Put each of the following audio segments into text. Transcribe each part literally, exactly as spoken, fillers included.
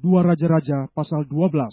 Dua Raja-Raja pasal dua belas.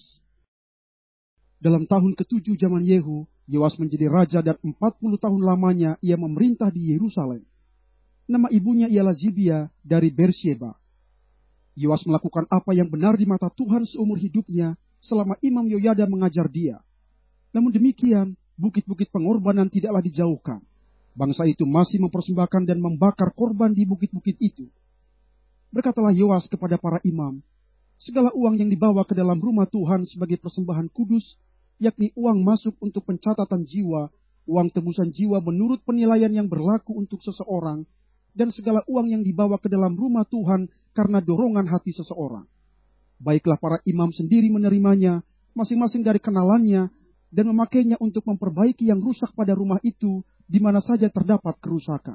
Dalam tahun ketujuh zaman Yehu, Yoas menjadi raja dan empat puluh tahun lamanya ia memerintah di Yerusalem. Nama ibunya ialah Zibia dari Bersheba. Yoas melakukan apa yang benar di mata Tuhan seumur hidupnya selama Imam Yoyada mengajar dia. Namun demikian, bukit-bukit pengorbanan tidaklah dijauhkan. Bangsa itu masih mempersembahkan dan membakar korban di bukit-bukit itu. Berkatalah Yoas kepada para imam, segala uang yang dibawa ke dalam rumah Tuhan sebagai persembahan kudus, yakni uang masuk untuk pencatatan jiwa, uang tebusan jiwa menurut penilaian yang berlaku untuk seseorang, dan segala uang yang dibawa ke dalam rumah Tuhan karena dorongan hati seseorang. Baiklah para imam sendiri menerimanya, masing-masing dari kenalannya, dan memakainya untuk memperbaiki yang rusak pada rumah itu, di mana saja terdapat kerusakan.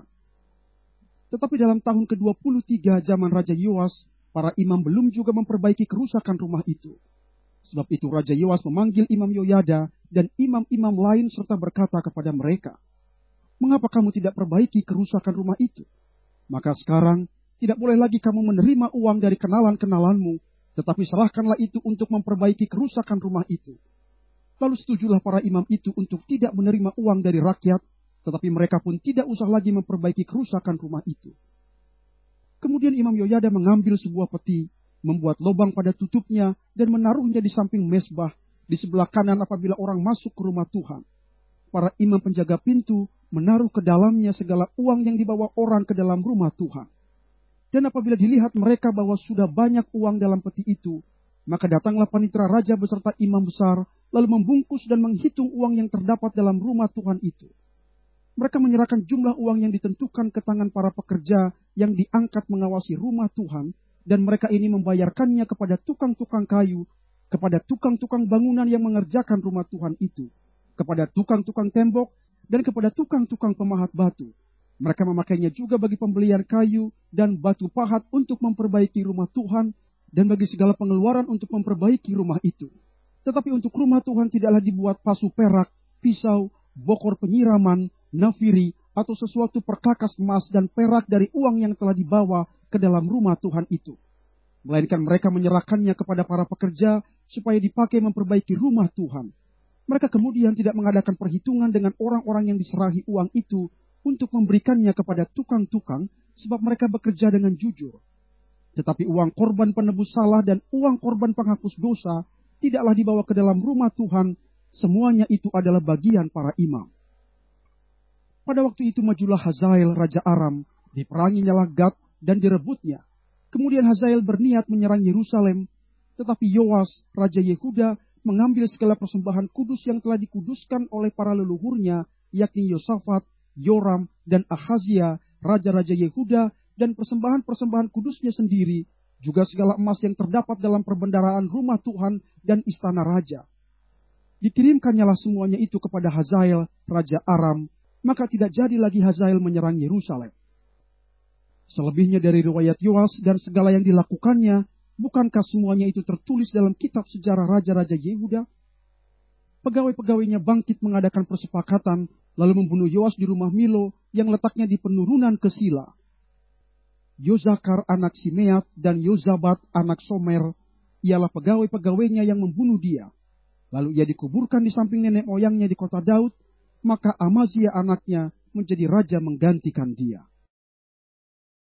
Tetapi dalam tahun ke dua puluh tiga zaman Raja Yoas, para imam belum juga memperbaiki kerusakan rumah itu. Sebab itu Raja Yoas memanggil Imam Yoyada dan imam-imam lain serta berkata kepada mereka, "Mengapa kamu tidak perbaiki kerusakan rumah itu? Maka sekarang tidak boleh lagi kamu menerima uang dari kenalan-kenalanmu, tetapi serahkanlah itu untuk memperbaiki kerusakan rumah itu." Lalu setujulah para imam itu untuk tidak menerima uang dari rakyat, tetapi mereka pun tidak usah lagi memperbaiki kerusakan rumah itu. Kemudian Imam Yoyada mengambil sebuah peti, membuat lubang pada tutupnya, dan menaruhnya di samping mezbah, di sebelah kanan apabila orang masuk ke rumah Tuhan. Para imam penjaga pintu menaruh ke dalamnya segala uang yang dibawa orang ke dalam rumah Tuhan. Dan apabila dilihat mereka bahwa sudah banyak uang dalam peti itu, maka datanglah panitera raja beserta imam besar, lalu membungkus dan menghitung uang yang terdapat dalam rumah Tuhan itu. Mereka menyerahkan jumlah uang yang ditentukan ke tangan para pekerja yang diangkat mengawasi rumah Tuhan, dan mereka ini membayarkannya kepada tukang-tukang kayu, kepada tukang-tukang bangunan yang mengerjakan rumah Tuhan itu, kepada tukang-tukang tembok, dan kepada tukang-tukang pemahat batu. Mereka memakainya juga bagi pembelian kayu dan batu pahat untuk memperbaiki rumah Tuhan, dan bagi segala pengeluaran untuk memperbaiki rumah itu. Tetapi untuk rumah Tuhan tidaklah dibuat pasu perak, pisau, bokor penyiraman, nafiri, atau sesuatu perkakas emas dan perak dari uang yang telah dibawa ke dalam rumah Tuhan itu. Melainkan mereka menyerahkannya kepada para pekerja supaya dipakai memperbaiki rumah Tuhan. Mereka kemudian tidak mengadakan perhitungan dengan orang-orang yang diserahi uang itu untuk memberikannya kepada tukang-tukang, sebab mereka bekerja dengan jujur. Tetapi uang korban penebus salah dan uang korban penghapus dosa tidaklah dibawa ke dalam rumah Tuhan, semuanya itu adalah bagian para imam. Pada waktu itu majulah Hazael Raja Aram, diperanginya lah Gad dan direbutnya. Kemudian Hazael berniat menyerang Yerusalem, tetapi Yoas Raja Yehuda mengambil segala persembahan kudus yang telah dikuduskan oleh para leluhurnya, yakni Yosafat, Yoram, dan Ahazia, Raja-Raja Yehuda, dan persembahan-persembahan kudusnya sendiri, juga segala emas yang terdapat dalam perbendaharaan rumah Tuhan dan istana raja. Dikirimkannyalah semuanya itu kepada Hazael Raja Aram, maka tidak jadi lagi Hazael menyerang Yerusalem. Selebihnya dari riwayat Yoas dan segala yang dilakukannya, bukankah semuanya itu tertulis dalam kitab sejarah Raja-Raja Yehuda? Pegawai-pegawainya bangkit mengadakan persepakatan, lalu membunuh Yoas di rumah Milo yang letaknya di penurunan ke Sila. Yozakar anak Simeat dan Yozabat anak Somer ialah pegawai-pegawainya yang membunuh dia. Lalu ia dikuburkan di samping nenek moyangnya di kota Daud, maka Amazia anaknya menjadi raja menggantikan dia.